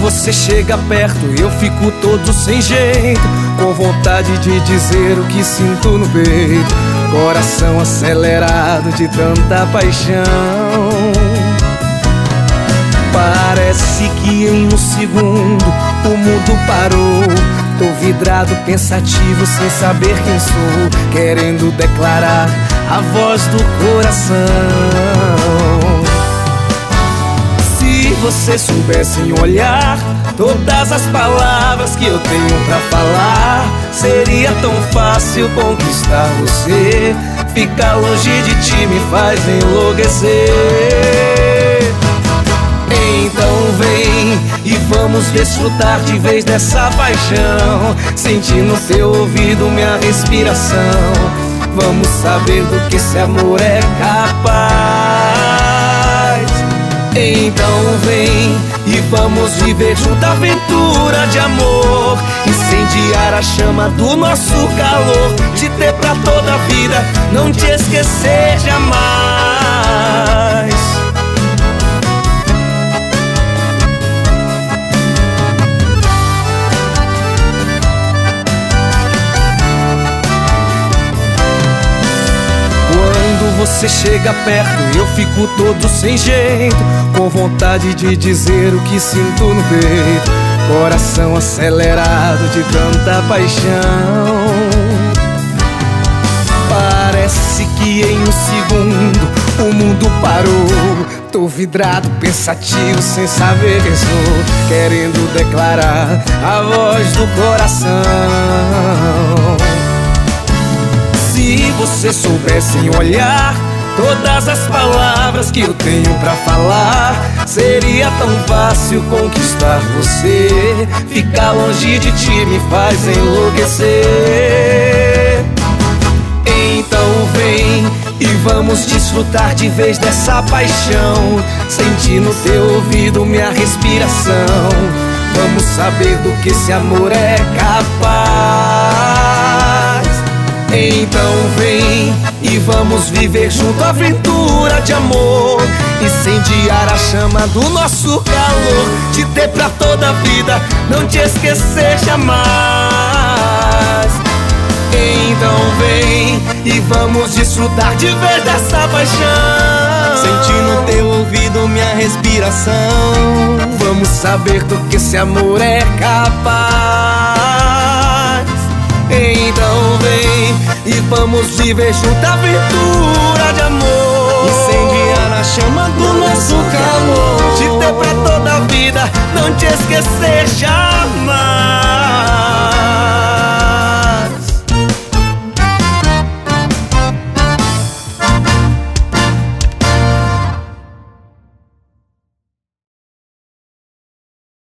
você chega perto, eu fico todo sem jeito, com vontade de dizer o que sinto no peito. Coração acelerado de tanta paixão. Parece que em um segundo o mundo parou. Tô vidrado, pensativo, sem saber quem sou, querendo declarar a voz do coração. Se você soubesse em olhar todas as palavras que eu tenho pra falar, seria tão fácil conquistar você. Ficar longe de ti me faz enlouquecer. Então vem e vamos desfrutar de vez dessa paixão, sentir no teu ouvido minha respiração. Vamos saber do que esse amor é capaz. Então vem e vamos viver junto a aventura de amor, incendiar a chama do nosso calor, te ter pra toda a vida, não te esquecer jamais. Você chega perto, eu fico todo sem jeito, com vontade de dizer o que sinto no peito. Coração acelerado de tanta paixão. Parece que em um segundo o mundo parou. Tô vidrado, pensativo, sem saber quem sou, querendo declarar a voz do coração. Se você soubesse em olhar todas as palavras que eu tenho pra falar, seria tão fácil conquistar você. Ficar longe de ti me faz enlouquecer. Então vem e vamos desfrutar de vez dessa paixão, sentir no teu ouvido minha respiração. Vamos saber do que esse amor é capaz. Então vem e vamos viver junto a aventura de amor, incendiar a chama do nosso calor, te ter pra toda a vida, não te esquecer jamais. Então vem e vamos desfrutar de vez dessa paixão, sentir no teu ouvido minha respiração. Vamos saber do que esse amor é capaz. Então vem e vamos viver junto a aventura de amor, incendiar a chama do nosso calor, te ter pra toda a vida, não te esquecer jamais.